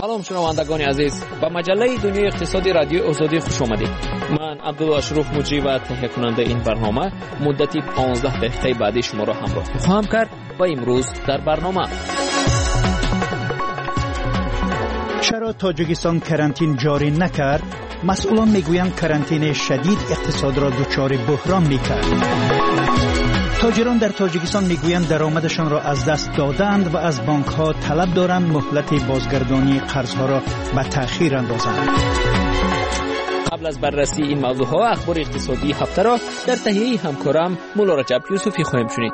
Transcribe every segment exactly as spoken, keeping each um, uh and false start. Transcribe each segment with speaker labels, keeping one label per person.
Speaker 1: سلام شنوندگان عزیز، به مجله دنیای اقتصادی رادیو آزادی خوش آمدید. من عبدالاشرف مجری و تهیه کننده این برنامه مدتی پانزده دقیقه بعدی شما را همراه خواهم کرد. و امروز در برنامه:
Speaker 2: چرا تاجیکستان کرانتین جاری نکرد؟ مسئولان میگویند کرانتین شدید اقتصاد را دچار بحران میکرد. تاجران در تاجیکستان میگویند درآمدشان را از دست دادند و از بانک ها طلب دارند مهلت بازگردانی قرضها را به تأخیر اندازند.
Speaker 1: قبل از بررسی این موضوع ها اخبار اقتصادی هفته را در تهیه همکارم مولا رجب یوسفی خواهیم شنید.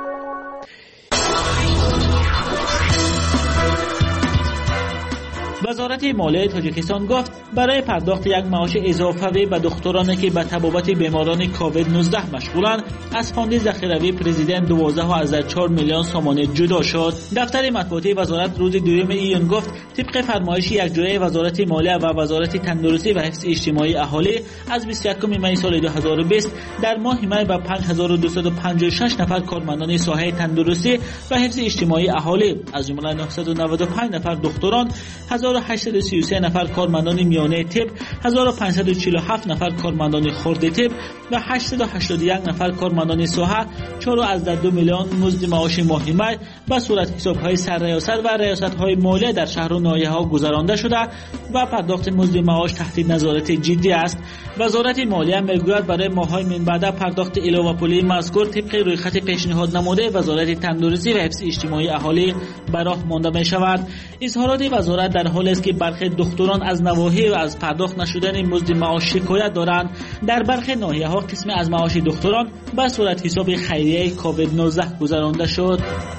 Speaker 3: وزارت مالیه تاجیکستان گفت برای پرداخت یک معاش اضافی به دکترانی که به تبابت بیماران کووید نوزده مشغولند از فاند ذخیروی پرزیدنت دوازده و از چهار میلیون سومانی جدا شد. دفتر مطبوعاتی وزارت روز دوم ایون گفت طبق فرمایش یکجایی وزارت مالیه و وزارت تندرستی و حفظ اجتماعی اهالی از بیست و یکم می سال دو هزار و بیست در ماه می به پنج هزار و دویست و پنجاه و شش نفر کارمندان ساحه تندرستی و حفظ اجتماعی اهالی از جمله نهصد و نود و پنج نفر دکتران، هزار و هشتصد و سی و سه نفر کارمندان میانه طب، هزار و پانصد و چهل و هفت نفر کارمندان خرد طب و هشتصد و هشتاد و یک نفر کارمندان ساحه چهار و دو میلیون مزد معاش ماهی می به صورت حساب‌های سرریاست و ریاست‌های مالیه در شهر و ناحیه‌ها گذرانده شده و پرداخت مزد معاش تحت نظارت جدی است. وزارت مالیه میگوید برای ماه‌های من بعد پرداخت علاوه پولی مذکور طبق رویخط پیشنهاد نموده وزارت تندرستی و حفظ اجتماعی اهالی به راه مانده می‌شود. اظهارات وزارت در حالی است که برخی دکتران از نواحی و از پرداخت نشدن مزد معاش شکایت دارند. در برخی ناحیه‌ها قسم از معاش دکتران به صورت حساب خیریه کووید نوزده گذرانده شد.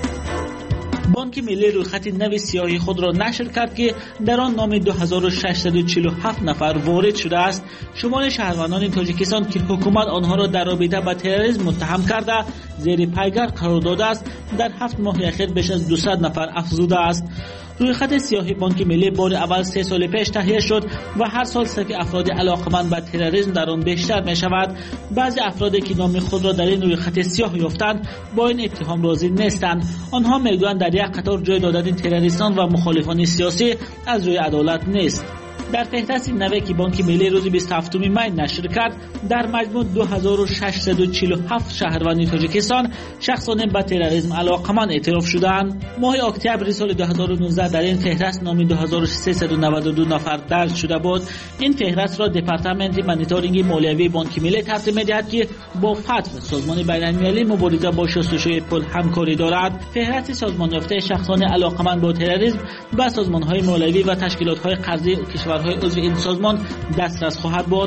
Speaker 3: بانک ملی رویخط نو سیاهی خود را نشر کرد که در آن نام دو هزار و ششصد و چهل و هفت نفر وارد شده است. شمار شهروندان تاجیکستان که حکومت آنها را در رابطه با تروریسم متهم کرده زیر پیگر قرار داده است در هفت ماه اخیر بیش از دویست نفر افزوده است. رویخط سیاهی بانک ملی بار اول سه سال پیش تهیه شد و هر سال صف افراد علاقمند به تروریسم در آن بیشتر می شود. بعضی افرادی که نام خود را در این رویخط سیاه یافتند با این اتهام راضی نیستند. آنها میگویند در یک قطار جای دادن تروریستان و مخالفان سیاسی از روی عدالت نیست. در فهرست نوی که بانک ملی روز بیست و هفتم می نشر کرد در مجموع دو هزار و ششصد و چهل و هفت شهروند تاجیکستان شخصان به تروریسم علاقمند اعتراف شدند. ماه اکتبر سال دو هزار و نوزده در این فهرست نام دو هزار و سیصد و نود و دو نفر درج شده بود. این فهرست را دپارتمنت مانیتورینگ مالیوی بانک ملی ترتیب می‌دهد که با فتح سازمان بین‌المللی مبارزه با شستشوی پول همکاری دارد. فهرست سازمان یافته شخصان علاقمند با تروریسم به سازمان‌های مالیوی و تشکیلات‌های قرضی کشور های عضو این سازمان دسترس خواهد بود.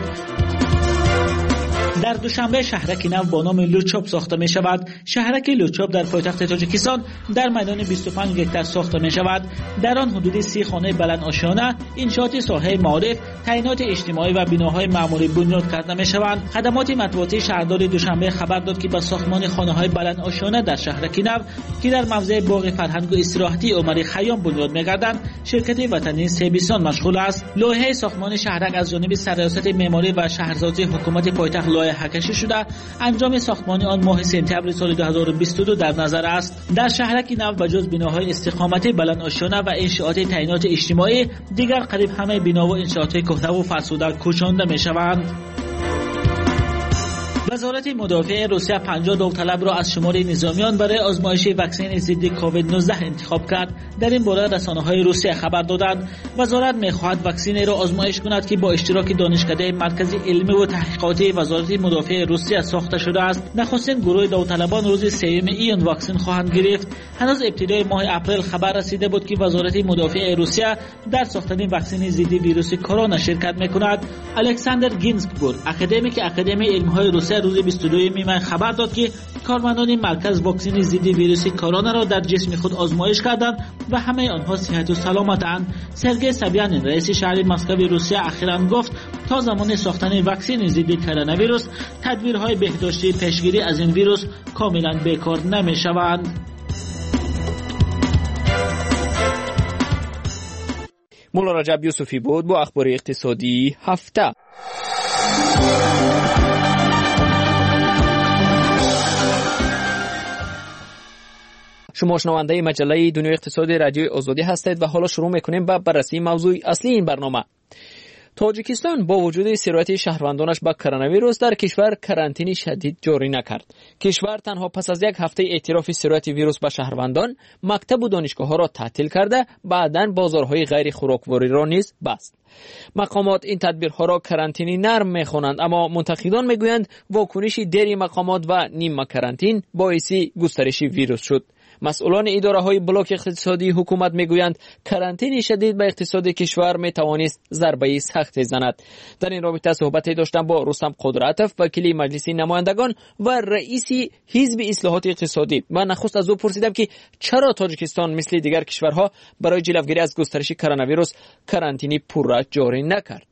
Speaker 3: در دوشنبه شهرک نو با نام لوچوب ساخته می شود. شهرک لوچوب در پایتخت تاجیکستان در میدان بیست و پنج هکتار ساخته می شود. در آن حدود سی خانه بلند آشیانه، انشاءات ساحه معارف، تعینات اجتماعی و بناهای معمولی بنیاد کرده می شوند. خدمات مطبوعاتی شهردار دوشنبه خبر داد که با ساختمان خانه های بلند آشیانه در شهرک نو که در موضع باغ فرهنگ و استراحتی عمر خیام بنیاد می گردند شرکت وطنی سیبیسان مشغول است. لایحه ساختمان شهرک از جانب سرریاست معماری و شهرسازی حکومت پایتخت لایحه کشی شده. انجام ساختمان آن ماه سپتامبر سال دو هزار و بیست و دو در نظر است. در شهرک نو بجز بناهای استقامتی بلند آشیانه و انشاءات تعینات اجتماعی دیگر قریب همه بنا و انشاءات کهنه و فرسوده کوچانده می شوند. وزارت مدافع روسیه پنجاه داوطلب را از شمار نظامیان برای آزمایش واکسن ضد کووید نوزده انتخاب کرد. در این باره رسانه‌های روسیه خبر دادند وزارت می‌خواهد واکسن را آزمایش کند که با اشتراک دانشکده مرکز علمی و تحقیقاتی وزارت مدافع روسیه ساخته شده است. نخستین گروه داوطلبان روز سوم ایون واکسن خواهند گرفت. هنوز ابتدای ماه اپریل خبر رسیده بود که وزارت مدافع روسیه در ساختن واکسن ضد ویروس کرونا شرکت می‌کند. الکساندر گینزبورگ اکادمیک اکادمی علم‌های روسیه روز بیست و دو می خبر داد که کارمندان مرکز واکسن ضد ویروس کرونا را در جسم خود آزمایش کردند و همه آنها صحت و سلامتند. سرگئی سابیانین رئیس شهر مسکو روسیه اخیراً گفت تا زمان ساختن واکسن ضد کرونا ویروس تدبیرهای بهداشتی پیشگیری از این ویروس کاملاً بیکار نمی‌شوند.
Speaker 1: مولا رجب یوسفی بود با اخبار اقتصادی هفته. شما شنونده مجله دنیای اقتصادی رادیو آزادی هستید و حالا شروع میکنیم با بررسی موضوع اصلی این برنامه. تاجیکستان با وجود سرایت شهروندانش با کرونا ویروس در کشور کرانتین شدید جاری نکرد. کشور تنها پس از یک هفته اعتراف سرایت ویروس به شهروندان، مکتب و دانشگاه‌ها را تعطیل کرده، بعداً بازارهای غیر خوراکواری را نیز بست. مقامات این تدبیرها را کرانتینی نرم می‌خوانند، اما منتقدان میگویند واکنش دیر مقامات و نیمه کرانتین باعث گسترش ویروس شد. مسئولان اداره‌های بلاک اقتصادی حکومت میگویند کرانتین شدید به اقتصاد کشور میتوانست ضربه سخت زند. در این رابطه صحبتی داشتم با رستم قدرتوف، وکیل مجلس نمایندگان و رئیس حزب اصلاحات اقتصادی. من نخست از او پرسیدم که چرا تاجیکستان مثل دیگر کشورها برای جلوگیری از گسترش کرونا ویروس کرانتینی پورا جاری نکرد.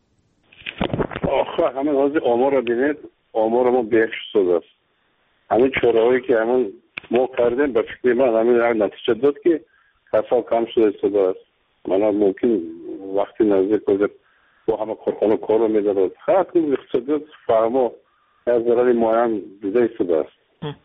Speaker 4: آخه همین حاضر آمار رو ببینید، آمار ما بیش شده است. همین چرایی که همون ما کردیم به فکر من همین نتیجه داد که کسا کم شده صدا است. من ممکن وقتی نزدیک بودم با همه کارخانه کار رو میداد خیلی اقتصادیات فرما از ضرر معین دیده صدا است.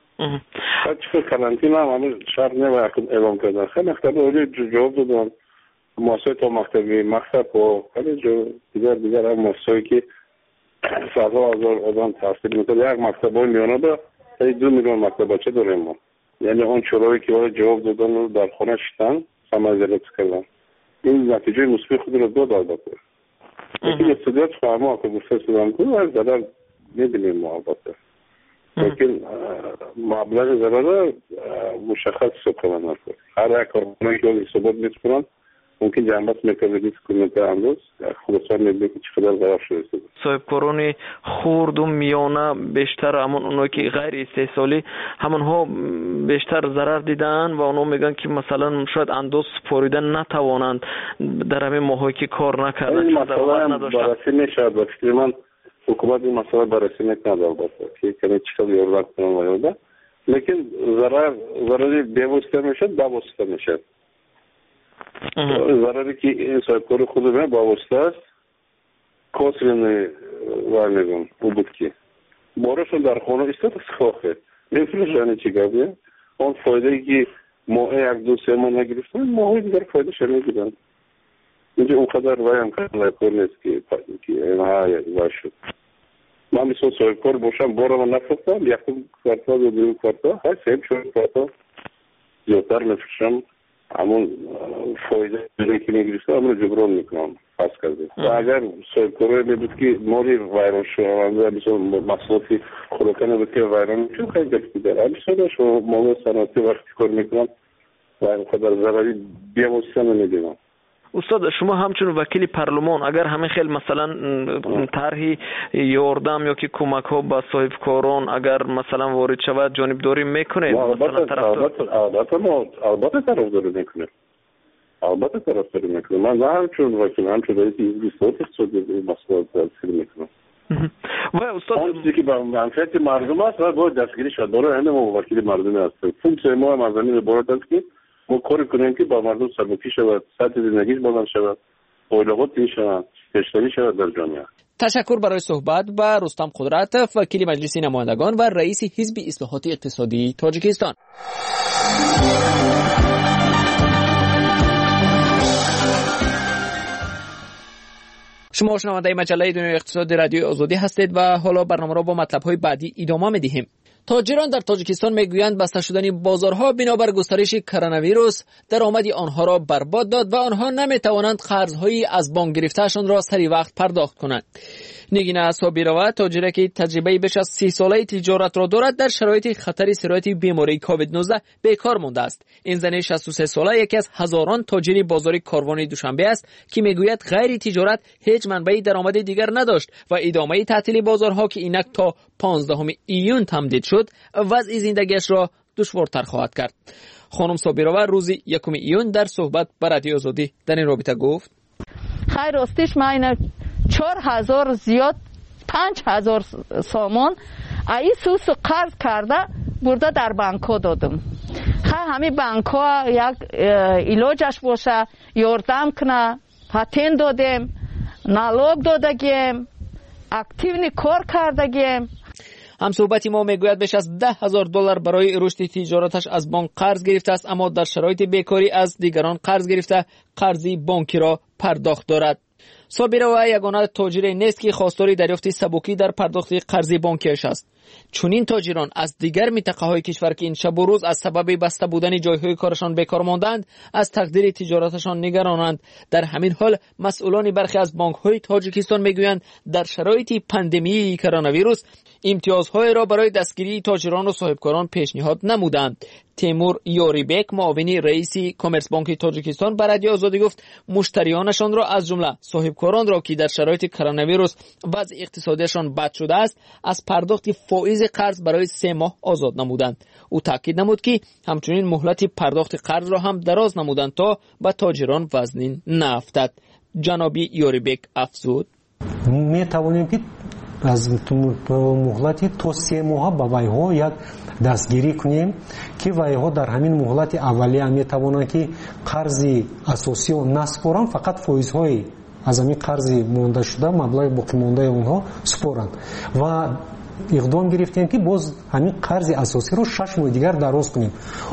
Speaker 4: چون کرانتین هم همین شرط نمی‌کنه اعلام کردن. خیلی مکتب اولی جواب دادن، مؤسسه تا مکتبی مکتب و خیلی جو دیگر دیگر هم مؤسسه‌ای که صدها هزار آدم تحصیل می‌کنه. یک مکتب های میانه به دو میلیون مکتب بچه داریم ما. یعنی اون چرایی که وارد جواب دادن رو در خانه شدن سمازلت کردن. این نتیجه مثبت خود رو داد البته. لیکن استودیات فهمه که گفته شدن که از ضرر نمی‌بینیم ما البته. لیکن مبلغ ضرر مشخص سکنن نکنه. هر یک کارخانه‌ای که ثبات می‌کنن ممکن جنبت میکنه دیس کننده انداز خلاصان میگه که چقدر ضرر شده.
Speaker 5: صاحب کارون خرد و میانه بیشتر همون اونایی که غیر استحصالی همونها بیشتر ضرر دیدن و اونا میگن که مثلا شاید انداز سپاریدن نتوانند در همین ماهایی که کار نکردن
Speaker 4: این مثلا بررسی میشد. با فکر من حکومت این مسئله بررسی نکنه البته که کنه چقدر یارد کنن و یارده، لیکن ضرر ضرری بی‌واسطه میشد با واسطه میشد. ضرری که این صاحبکار خود من با واسطه است کسرین ورنگون او بود که بارشون در خانه استاد خواهد نمیفروش یعنی چی گفته اون فایده که ماه یک دو سه ماه نگرفتن ماه دیگر فایده شد نگیدن اینجا اون قدر وایم کنه کار نیست که این های وای شد. من مثل صاحبکار باشم بارا من نفروختم یکم کارتا و دوم کارتا های سیب شد کارتا زیادتر نفروشم همون فایده دیگه که میگیرسته همون رو جبران میکنم پس کرده. و اگر صاحبکاره میبود که مالی ویران شونده مثل محصولاتی خوراکه نبود که ویران چون خیلی گفتی داره همیشه داشت و مالی صنعتی وقتی کار میکنم و اینقدر ضرری بی‌واسطه نمیدونم.
Speaker 5: استاد شما همچون وکیل پارلمان اگر همه خیلی مثلا طرحی یاردم یا که کمک ها به صاحب کاران اگر مثلا وارد شود جانبداری میکنه مثلا طرفدار
Speaker 4: البته ما البته طرفداری میکنه البته طرفداری میکنه من نه همچون وکیل همچون رئیس حزب اصلاحات اقتصادی مسئله تاثیر میکنم
Speaker 5: و استاد
Speaker 4: اون چیزی که به منفعت مردم است باید دستگیری شد. برای همین ما وکیل مردمی هستیم. فونکسیون ما مردمی عبارت است که ما کاری کنیم که با مردم سرمایه‌ای شود، سطح زندگیش بلند شود، اولویت این شود، پیشرفت شود در جامعه.
Speaker 1: تشکر برای صحبت با رستم قدرتوف، وکیل مجلس نمایندگان و رئیس حزب اصلاحات اقتصادی تاجیکستان. شما شنونده مجله دنیای اقتصادی رادیو آزادی هستید و حالا برنامه را با مطلب‌های بعدی ادامه می‌دهیم. تاجران در تاجیکستان میگویند بسته شدن بازارها بنابر گسترش کرونا ویروس درآمد آنها را برباد داد و آنها نمیتوانند قرض‌هایی از بانک گرفته‌شان را سری وقت پرداخت کنند. نگینا صابروا تاجری که تجربه بیش از سی ساله تجارت را دارد در شرایط خطر سرایت بیماری کووید نوزده بیکار مانده است. این زن شصت و سه ساله یکی از هزاران تاجر بازار کاروان دوشنبه است که میگوید غیر تجارت هیچ منبع درآمد دیگر نداشت و ادامه تعطیل بازارها که اینک تا پانزدهم ایون تمدید شد وضع زندگیش را دشوارتر خواهد کرد. خانم صابروا روز یکم ایون در صحبت با رادیو آزادی در این رابطه گفت:
Speaker 6: خیر راستش من چهار هزار زیاد پنج هزار سامان ای سوس قرض کرده برده در بانک ها دادم. خیلی همین بانک ها یک علاجش باشه یاردم کنه، پاتین دادیم، نالوگ دادگیم، اکتیونی کار کردگیم.
Speaker 1: همصحبت ما میگوید بیش از ده هزار دلار برای رشد تجارتش از بانک قرض گرفته است، اما در شرایط بیکاری از دیگران قرض گرفته قرضی بانکی را پرداخت دارد. صابر و یگانه تاجر نیست که خواستار دریافت سبکی در پرداخت قرض بانکیش است. چون این تاجران از دیگر منطقه‌های کشور که این شب و روز از سبب بسته بودن جایهای کارشان بیکار ماندند از تقدیر تجارتشان نگرانند. در همین حال مسئولان برخی از بانک‌های تاجیکستان میگویند در شرایط پاندمی کرونا ویروس امتیازهای را برای دستگیری تاجران و صاحبکاران پیشنهاد نمودند. تیمور یوریبک معاون رئیس کامرس بانک تاجیکستان به رادیو آزادی گفت مشتریانشان را از جمله صاحبکاران را که در شرایط کرونا ویروس وضع اقتصادیشان بد شده است از پرداخت فائز قرض برای سه ماه آزاد نمودند. او تاکید نمود که همچنین مهلت پرداخت قرض را هم دراز نمودند تا به تاجران وزن نیفتد. جنابی یوریبک افزود
Speaker 7: می توانیم که از مهلت تا سه ماه به ویها یک دستگیری کنیم که ویها در همین مهلت اولیه می توانند که قرض اساسی را نسپارند، فقط فایزهای از همین قرض مانده شده مبلغ باقی مانده اونها سپارند و اقدام گرفتیم که باز همین قرض اساسی رو شش ماه دیگر دراز کنیم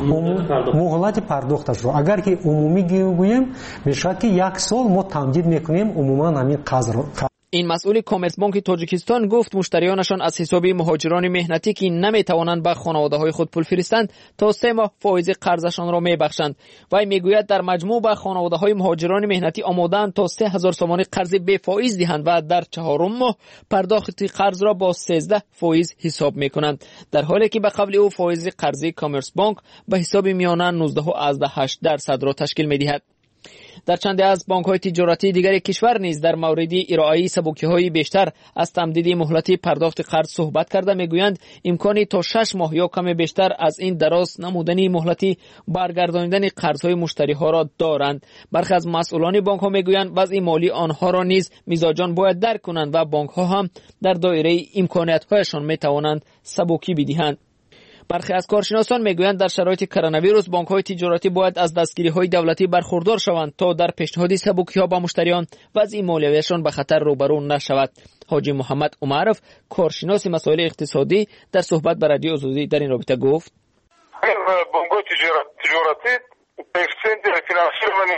Speaker 7: مهلت پرداختش رو. اگر که عمومی گوییم میشه که یک سال ما تمدید میکنیم عموما همین قرض رو.
Speaker 1: این مسئول کامرس بانک تاجیکستان گفت مشتریانشان از حساب مهاجران مهنتی که نمیتوانند به خانواده‌های خود پول فرستند تا سه ماه فایز قرضشان را میبخشند. وی میگوید در مجموع به خانواده‌های مهاجران مهنتی آماده‌اند تا سه هزار سومانی قرض بی فایز دهند و در چهارم ماه پرداخت قرض را با سیزده فایز حساب میکنند، در حالی که به قول او فایز قرضی کامرس بانک به حساب میانه نوزده و هشت درصد را تشکیل میدهد. در چند از بانک‌های تجارتی دیگر کشور نیز در مورد ارائه سبوکی‌های بیشتر از تمدید مهلت پرداخت قرض صحبت کرده میگویند امکانی تا شش ماه یا کم بیشتر از این دراز نمودن مهلت برگردانیدن قرض‌های مشتری‌ها را دارند. برخی از مسئولان بانک‌ها میگویند وضع مالی آنها را نیز میزاجان باید درک کنند و بانک‌ها هم در دایره امکانات‌هایشان میتوانند سبوکی بدهند. برخی از کارشناسان میگویند در شرایط کرونا ویروس بانک‌های تجارتی باید از دستگیری‌های دولتی برخوردار شوند تا در پیشنهاد سبوکی‌ها به مشتریان وضع مالیویشان به خطر روبرو نشود. حاجی محمد عمرов کارشناس مسائل اقتصادی در صحبت با رادیو آزادی در این رابطه گفت
Speaker 8: بانک‌های تجارتی کوفیشنت فینانسیروانی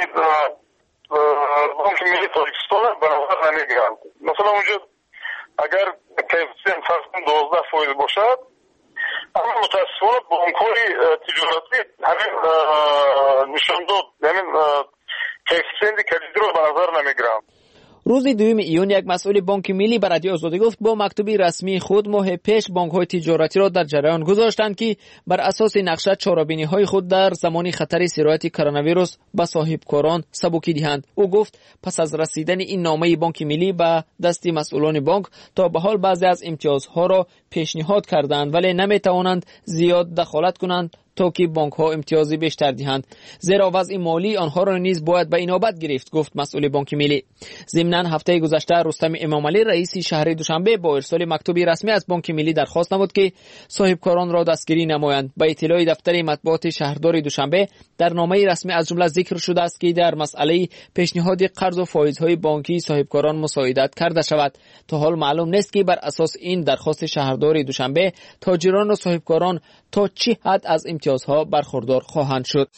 Speaker 8: بانک ملی تاجیکستان برابر نمیگیرند. مثلا اونجا اگر کوفیشنت فرض کن دوازده فایز باشد، اما متاسفانه بانک‌های تجارتی همین نشان داد همین کوفیشنت کلیدی رو به نظر نمیگیرند.
Speaker 1: روز دوم ایون یک مسئول بانک ملی به رادیو آزادی گفت با مکتوبی رسمی خود ماه پیش بانک‌های تجارتی را در جریان گذاشتند که بر اساس نقشه چاره‌بینی‌های خود در زمان خطر سرایت کرونا ویروس به صاحبکاران سبوکی دهند. او گفت پس از رسیدن این نامه بانک ملی به دست مسئولان بانک تا به حال بعضی از امتیازها را پیشنهاد کردند ولی نمی‌توانند زیاد دخالت کنند تا که بانک ها امتیازی بیشتر دهند، زیرا وضع مالی آنها را نیز باید به اینابت گرفت، گفت مسئول بانک ملی. ضمناً هفته گذشته رستم امامعلی رئیس شهر دوشنبه با ارسال مکتوبی رسمی از بانک ملی درخواست نمود که صاحبکاران را دستگیری نمایند. به اطلاع دفتر مطبوعات شهردار دوشنبه در نامه رسمی از جمله ذکر شده است که در مسئله پیشنهاد قرض و فایزهای بانکی صاحبکاران مساعدت کرده شود. تا حال معلوم نیست که بر اساس این درخواست شهردار دوشنبه تاجران و صاحبکاران تا چه حد از امتیازها برخوردار خواهند شد.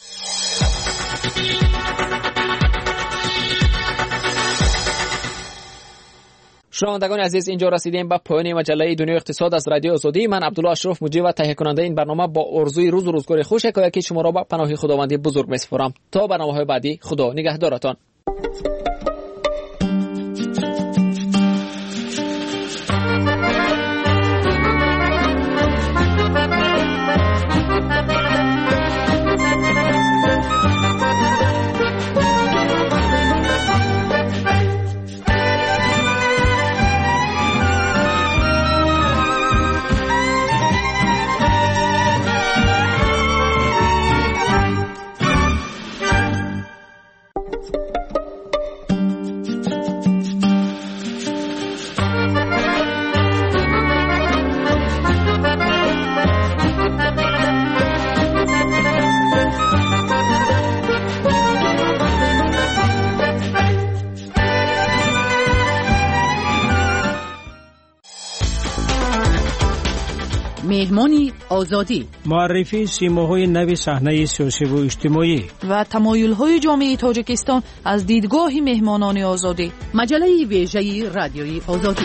Speaker 1: شنوندگان عزیز، اینجا رسیدیم به پایان مجله دنیای اقتصاد از رادیو آزادی. من عبدالله اشرف مجری و تهیه کننده این برنامه با آرزوی روز و روزگار خوش که شما را به پناه خداوند بزرگ می‌سپارم. تا برنامه‌های بعدی، خدا نگهدارتان.
Speaker 9: مهمانی آزادی،
Speaker 10: معرفی سیماهای نوی صحنه سیاسی و اجتماعی
Speaker 9: و تمایل‌های جامعه تاجیکستان از دیدگاه مهمانان آزادی. مجله ویژه رادیوی آزادی.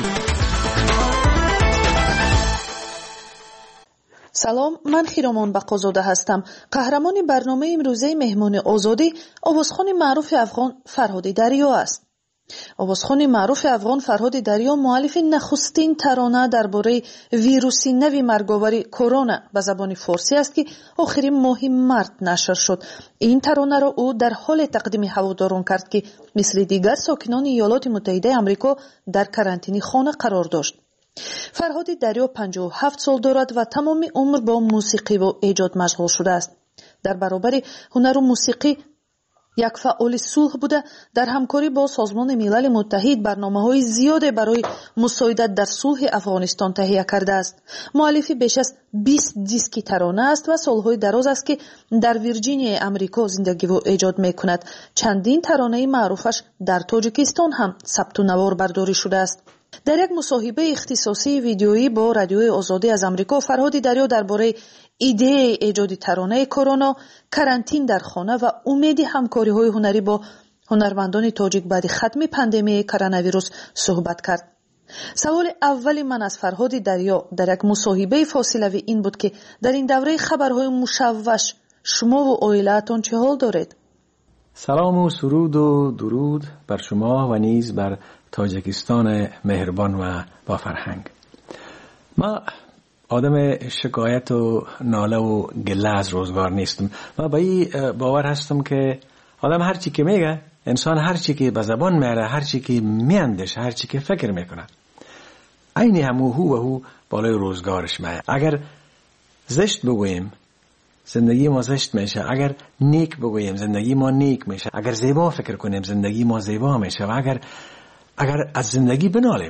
Speaker 11: سلام، من خیرامان بقازاده هستم. قهرمان برنامه امروزه مهمان آزادی آوازخوان معروف افغان فرهاد دریا است. آوازخوان معروف افغان فرهاد دریا مؤلف نخستین ترانه درباره ویروسی نوی مرگاور کرونا به زبان فارسی است که آخرین ماه مارس نشر شد. این ترانه را او در حال تقدیم هواداران کرد که مثل دیگر ساکنان ایالات متحده آمریکا در کرانتین خانه قرار داشت. فرهاد دریا پنجاه و هفت سال دارد و تمام عمر با موسیقی و ایجاد مشغول شده است. در برابر هنر و موسیقی یک فعال صلح بوده. در همکاری با سازمان ملل متحد برنامه‌های زیاد برای مساعدت در صلح افغانستان تهیه کرده است. مؤلف بیش از بیست دیسک ترانه است و سالهای دراز است که در ویرجینیا آمریکا زندگی و ایجاد می‌کند. چندین ترانه معروفش در تاجیکستان هم ثبت و نوار برداری شده است. در یک مصاحبه اختصاصی ویدیویی با رادیوی آزادی از آمریکا، فرهاد دریا درباره ایده ایجاد ترانه کرونا، کرانتین در خانه و امید همکاری‌های هنری با هنرمندان تاجیک بعد ختم پاندمی کرونا ویروس صحبت کرد. سوال اول من از فرهاد دریا در یک مصاحبه فاصله‌ای این بود که در این دوره خبرهای مشوش شما و عائله‌تان چه حال دارید؟
Speaker 12: سلام و سرود و درود بر شما و نیز بر تاجیکستان مهربان و با فرهنگ. ما آدم شکایت و ناله و گله از روزگار نیستم. ما با این باور هستم که آدم هر چی که میگه، انسان هر چی که به زبان میاره، هر چی که میاندیشه، هر چی که فکر میکنه، عین همو هو و هو بالای روزگارش میاد. اگر زشت بگوییم زندگی ما زشت میشه، اگر نیک بگوییم زندگی ما نیک میشه، اگر زیبا فکر کنیم زندگی ما زیبا میشه، و اگر اگر از زندگی بنالیم،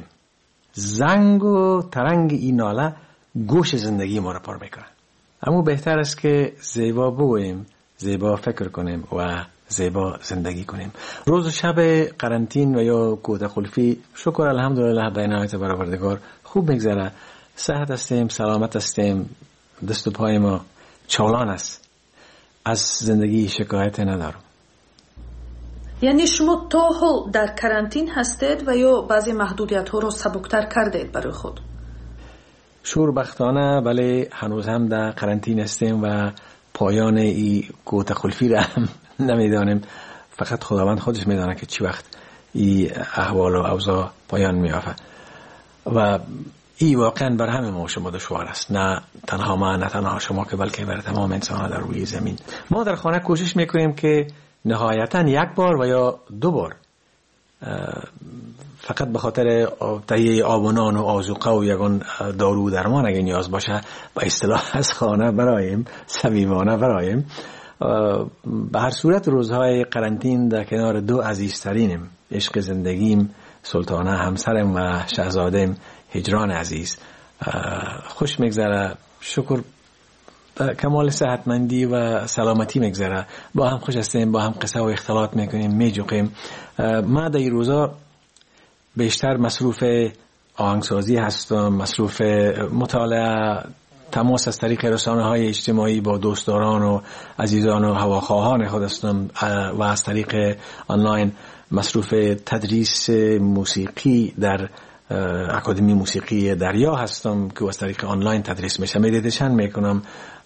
Speaker 12: زنگ و ترنگ این ناله گوش زندگی ما را پر میکنه. اما بهتر است که زیبا بگوییم، زیبا فکر کنیم و زیبا زندگی کنیم. روز و شب قرنطین و یا کوته قلفی شکر الحمدلله به عنایت برآوردگار خوب میگذره. صحت هستیم، سلامت هستیم، دست و پای ما چالان است. از زندگی شکایت ندارم.
Speaker 11: یعنی شما تا حال در کرانتین هستید و یا بعضی محدودیت ها رو سبکتر کردید برای خود؟
Speaker 12: شوربختانه بله، هنوز هم در کرانتین هستیم و پایان این کوته قلفی را هم نمیدانیم. فقط خداوند خودش میدانه که چی وقت این احوال و اوضاع پایان میافته. و این واقعا بر همه ما شما دشوار است، نه تنها ما، نه تنها شما، که بلکه بر تمام انسان ها در روی زمین. ما در خانه کوشش میکنیم که نهایتا یک بار و یا دو بار فقط به خاطر تهیه آب و نان و آذوقه و یگان دارو درمان اگه نیاز باشه به اصطلاح از خانه برایم، صمیمانه برایم. به هر صورت روزهای قرنطین در کنار دو عزیزترینم، عشق زندگیم سلطانه همسرم و شهزادم هجران عزیز، خوش میگذره. شکر کمال صحتمندی و سلامتی میگذره. با هم خوش هستیم، با هم قصه و اختلاط میکنیم، میجوقیم. ما در این روزا بیشتر مصروف آهنگسازی هستم، مصروف مطالعه، تماس از طریق رسانه های اجتماعی با دوستداران و عزیزان و هواخواهان خود هستم، و از طریق آنلاین مصروف تدریس موسیقی در اکادمی موسیقی دریا هستم که از طریق آنلاین تدریس میشه. مدیتیشن میکنم،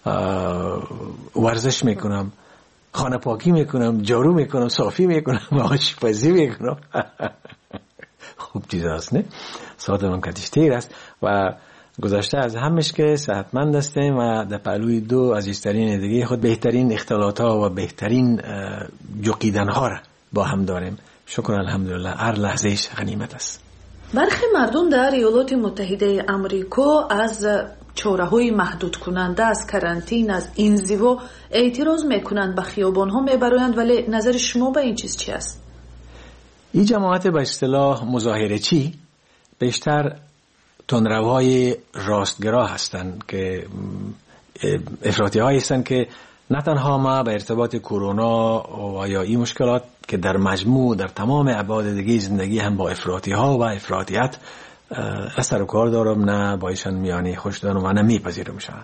Speaker 12: ورزش میکنم، خانه پاکی میکنم، جارو میکنم، صافی میکنم، آشپزی میکنم. خوب چیز هست نه؟ ساعت من کتیشتیر است و گذاشته از همش که صحتمند هستیم و در پهلوی دو عزیزترین دیگه خود بهترین اختلاط ها و بهترین جوقیدن ها را با هم داریم. شکر الحمدلله، هر لحظهش غنیمت است.
Speaker 11: برخی مردم در ایالات متحده آمریکا از چاره‌های محدود کننده از کرانتین، از انزوا اعتراض میکنند، به خیابان‌ها میبرند، ولی نظر شما به این چیز چی است؟
Speaker 12: این جماعت به اصطلاح مظاهره چی بیشتر تندروهای راستگرا هستند که افراطی هایی هستند که نه تنها ما به ارتباط کرونا و یا این مشکلات که در مجموع در تمام ابعاد دیگه زندگی هم با افراطی ها و افراطیت نه سر و کار دارم، نه با ایشان میانی خوش دارم و نه میپذیرم شما.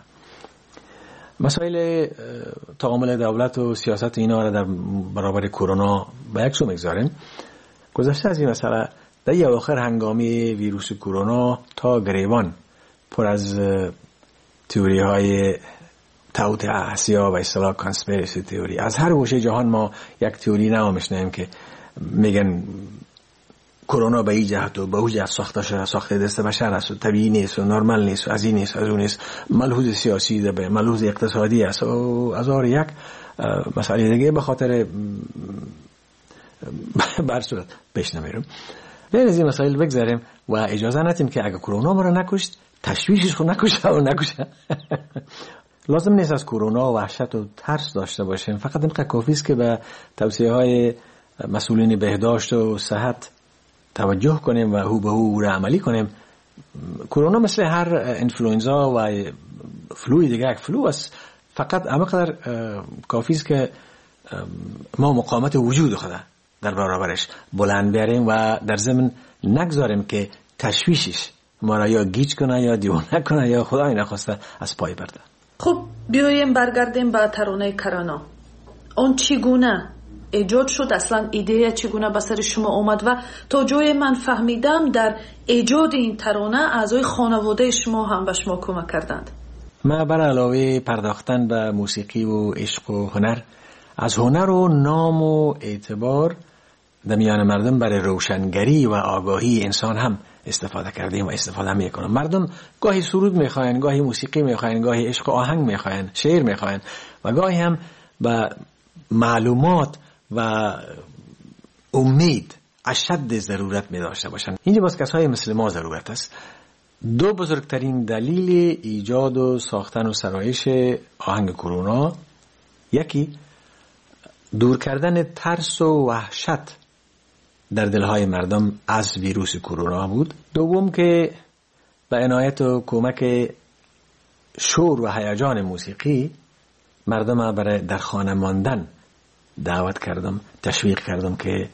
Speaker 12: مسائل تعامل دولت و سیاست اینا را در برابر کرونا به یک سو میگذاریم. گذشته از این مسئله در یه آخر هنگامی ویروس کرونا تا گریبان پر از تئوری های توت احسیا و اصطلاح کانسپیرسی تئوری. از هر گوشه جهان ما یک تئوری نو میشنیم که میگن کرونا به این جهت و به اون جهت ساخته شده، ساخته دست بشر است و طبیعی نیست و نرمال نیست و از این نیست از اون نیست، ملحوظ سیاسی ده به ملحوظ اقتصادی است و از آر یک مسئله دیگه به خاطر برصورت پیش نمیرم. بیاین از این مسائل بگذاریم و اجازه ندیم که اگه کرونا ما رو نکشت تشویشش خود نکشه و نکشه. لازم نیست از کرونا وحشت و ترس داشته باشیم، فقط اینقدر کافی است که به توصیه های مسئولین بهداشت و صحت توجه کنیم و هو به هو را عملی کنیم. کرونا مثل هر انفلوئنزا و فلوی دیگه یک فلو است، فقط همینقدر کافی است که ما مقاومت وجود خود در برابرش بلند بیاریم و در ضمن نگذاریم که تشویشش ما را یا گیج کنه یا دیوانه کنه یا خدای نخواسته از پای برده.
Speaker 11: خب بیایم برگردیم به ترانه کرونا. اون چگونه ایجاد شد؟ اصلا ایده چگونه به سر شما اومد؟ و تا جای من فهمیدم در ایجاد این ترانه اعضای خانواده شما هم به شما کمک کردند.
Speaker 12: ما بر علاوه پرداختن به موسیقی و عشق و هنر، از هنر و نام و اعتبار در میان مردم برای روشنگری و آگاهی انسان هم استفاده کردیم و استفاده میکنم. مردم گاهی سرود میخواین، گاهی موسیقی میخواین، گاهی عشق و آهنگ میخواین، شعر میخواین و گاهی هم به معلومات و امید اشد ضرورت می داشته باشند. اینجا باز کسای مثل ما ضرورت است. دو بزرگترین دلیل ایجاد و ساختن و سرایش آهنگ کرونا، یکی دور کردن ترس و وحشت در دلهای مردم از ویروس کرونا بود. دوم که به عنایت و کمک شور و هیجان موسیقی مردم برای در خانه ماندن دعوت کردم، تشویق کردم که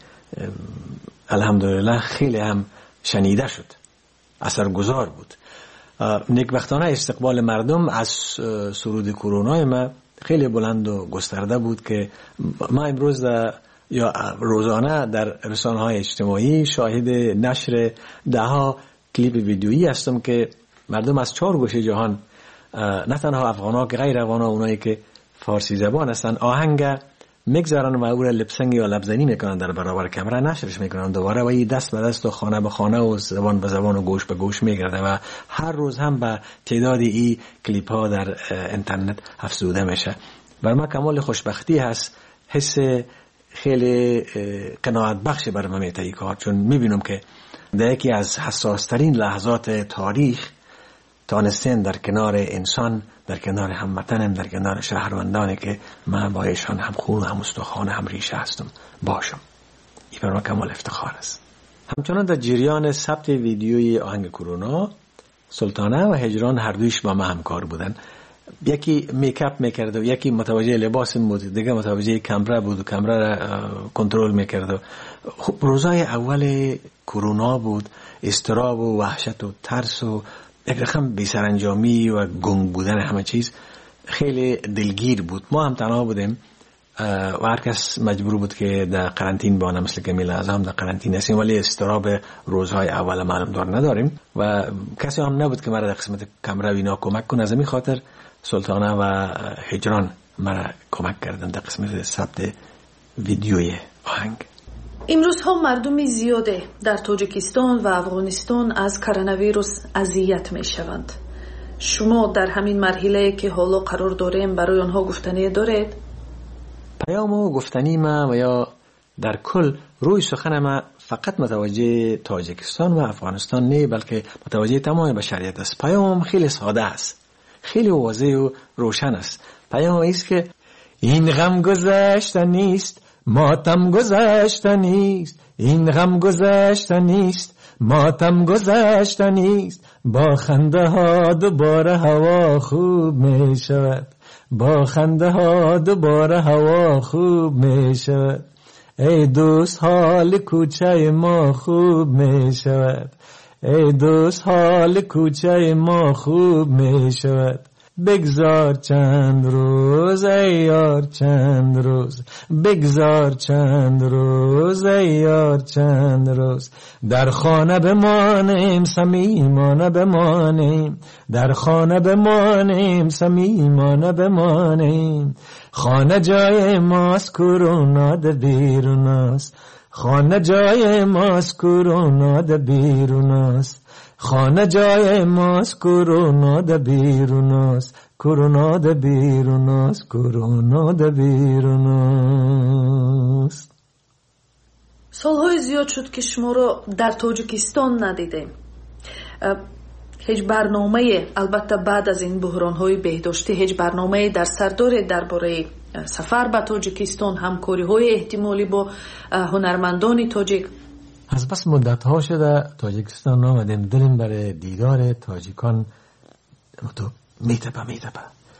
Speaker 12: الحمدلله خیلی هم شنیده شد، اثرگذار بود. نیکبختانه استقبال مردم از سرود کرونا ما خیلی بلند و گسترده بود که ما امروز یا روزانه در رسانه‌های اجتماعی شاهد نشر دهها کلیپ ویدیویی هستم که مردم از چهار گوشه جهان، نه تنها افغان‌ها که غیر افغان‌ها، اونایی که فارسی زبان هستن، آهنگ میگذارن و او را لپسنگ یا لبزنی میکنن در برابر کامera، نشرش میکنن دوباره و این دست به دست و خانه به خانه و زبان به زبان و گوش به گوش میگرده و هر روز هم به تعدادی این کلیپ ها در اینترنت افزوده میشه. بر ما کمال خوشبختی هست، حس خیلی قناعت بخش بر من میته این کار، چون میبینم که در یکی از حساس ترین لحظات تاریخ تانستن در کنار انسان، در کنار هموطنم، در کنار شهروندانی که من با ایشان هم خون و هم استخوان هم ریشه هستم باشم. این برای ما کمال افتخار است. همچنان در جریان ثبت ویدیوی آهنگ کرونا، سلطانه و هجران هر دویش با ما همکار بودن. یکی میکاپ میکرد و یکی متوجه لباس بود، دیگه متوجه کامرا بود و کامرا را کنترل میکرد. خب روزای اول کرونا بود، استراب و وحشت و ترس و یک رقم بی‌سرانجامی و گنگ بودن همه چیز خیلی دلگیر بود. ما هم تنها بودیم و هر کس مجبور بود که در قرنطین بانه، مثل که میل اعظم در قرنطین هستیم، ولی استراب روزهای اول معلوم دار نداریم و کسی هم نبود که مرا در قسمت کامرا وینا کمک کنه. از این خاطر سلطانه و هجران مرا کمک کردن در قسمت ثبت ویدیوی آهنگ.
Speaker 11: امروز هم مردم زیاده در تاجیکستان و افغانستان از کرونا ویروس اذیت می شوند. شما در همین مرحله که حالا قرار داریم برای آنها گفتنی دارید؟
Speaker 12: پیام و گفتنی ما و یا در کل روی سخن ما فقط متوجه تاجیکستان و افغانستان نه، بلکه متوجه تمام بشریت است. پیام خیلی ساده است، خیلی واضح و روشن است. پیام است که این غم گذشته نیست، ماتم گذشته نیست، این غم گذشته نیست، ماتم گذشته نیست، با خنده ها دوباره هوا خوب می شود، با خنده ها دوباره هوا خوب می شود، ای دوست حال کوچه ما خوب می شود، ای دوست حال کوچه ما خوب می شود. بگذار چند روز ای یار چند روز، بگذار چند روز ای یار چند روز. در خانه بمانیم صمیمانه بمانیم، در خانه بمانیم صمیمانه بمانیم. خانه جای ماست کرونا ده بیرون است، خانه جای ماست کرونا ده بیرون است. خانه جای ماست کرونا ده بیرون است، کرونا ده بیرون است، کرونا ده بیرون است.
Speaker 11: سالهای زیاد شد که شما رو در تاجیکستان ندیدیم. هیچ برنامه، البته بعد از این بحران‌های بهداشتی، هیچ برنامه در سر دارید درباره سفر به تاجیکستان، همکاری‌های احتمالی با هنرمندان تاجیک؟
Speaker 12: از بس مدت ها شده تاجیکستان آمدیم، دلیم برای دیدار تاجیکان تو میتپه میتپه.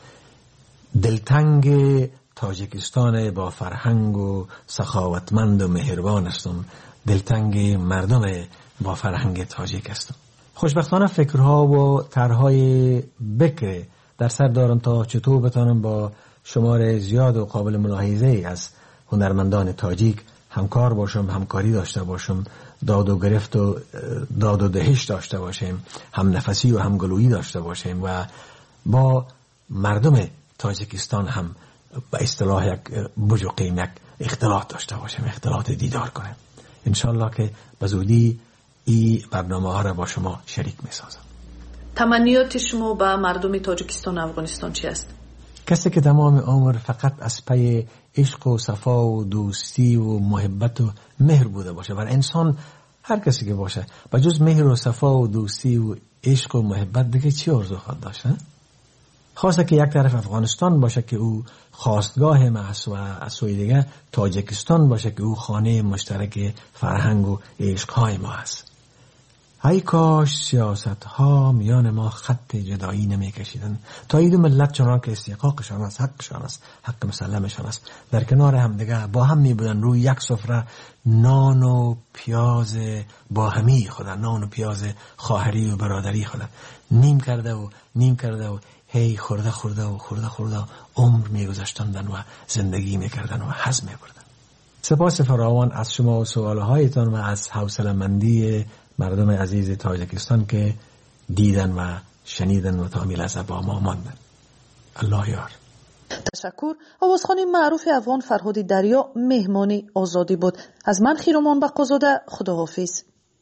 Speaker 12: دلتنگ تاجیکستان با فرهنگ و سخاوتمند و مهربان هستم، دلتنگ مردم با فرهنگ تاجیک هستم. خوشبختانه فکرها و طرحهای بکر در سر دارم تا چطور بتانم با شمار زیاد و قابل ملاحظه از هنرمندان تاجیک همکار باشم، همکاری داشته باشم، داد و گرفت و داد و دهش داشته باشیم، هم نفسی و هم گلویی داشته باشیم و با مردم تاجیکستان هم به اصطلاح یک بجوقیم یک اختلاط داشته باشیم، اختلاط دیدار کنیم. انشالله که به زودی این برنامه ها را با شما شریک می سازم.
Speaker 11: تمنیات شما به مردم تاجیکستان و افغانستان چی است؟
Speaker 12: کسی که تمام عمر فقط از پی عشق و صفا و دوستی و محبت و مهر بوده باشه، و انسان هر کسی که باشه با جز مهر و صفا و دوستی و عشق و محبت دیگه چی آرزو خواهد داشت؟ خواسته که یک طرف افغانستان باشه که او خواستگاه ما است و از سوی دیگه تاجیکستان باشه که او خانه مشترک فرهنگ و عشقهای ما است. ای کاش سیاست ها میان ما خط جدایی نمی کشیدن تا این ملت چنان که استحقاقشان است، حقشان است، حق مسلمشان است، در کنار هم دیگه با هم می بودن روی یک سفره نان و پیاز با همی خودن، نان و پیاز خواهری و برادری خودن نیم کرده و نیم کرده و هی خورده خورده و خورده خورده عمر می گذاشتندن و زندگی می کردن و هضم می بردن. سپاس فراوان از شما و سوالهایتان و از حوصله‌مندی مردم عزیز تاجیکستان که دیدن و شنیدن و تا میلحظه با ما ماندن. الله یار.
Speaker 11: تشکر. آوازخوان معروف افغان فرهاد دریا مهمانی آزادی بود. از من خیرمان بقازاده، خداحافظ.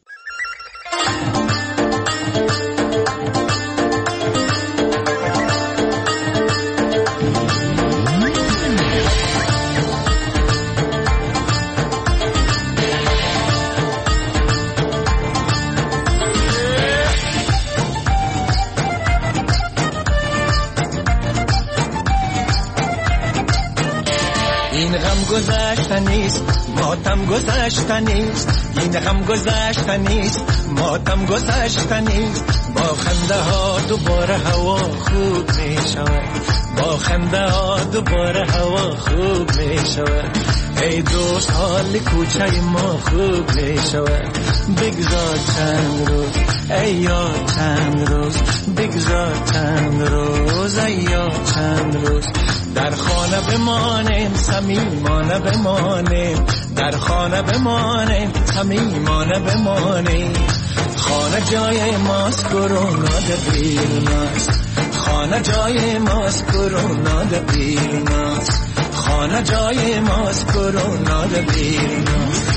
Speaker 13: این غم گذشته نیست، ماتم گذشته نیست، این غم گذشته نیست، ماتم گذشته نیست. با خنده ها دوباره هوا خوب می شود، با خنده ها دوباره هوا خوب می شود. ای دوست حال کوچه ما خوب می شود. بگذار چند روز ای یار چند روز، بگذار چند روز ای یار چند روز. در خانه بمانیم صمیمانه بمانیم، در خانه بمانیم صمیمانه بمانیم. خانه جای ماست کرونا ده بیرون است، خانه جای ماست کرونا ده بیرون است، خانه جای ماست کرونا ده بیرون است.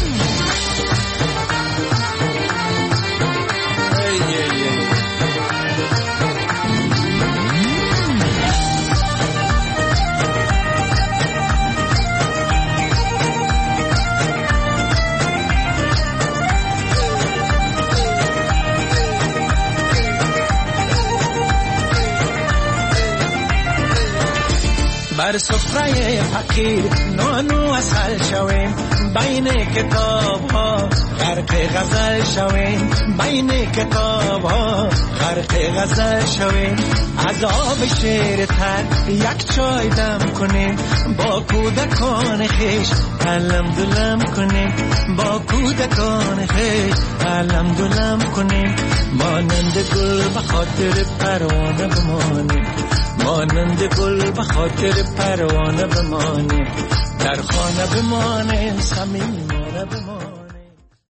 Speaker 13: بر سفره فقیر نان و عسل شویم، بین کتاب ها غرق غزل شویم بین کتاب ها، غرق غزل شویم از آب شیر تر یک چای دم کنیم، با کودکان خیش علم دلم کنیم، با کودکان خیش علم دلم کنیم، مانند گل به خاطر پروانه بمانیم، مانند گل به خاطر پروانه بمانیم، در خانه بمانیم صمیمانه بمانیم.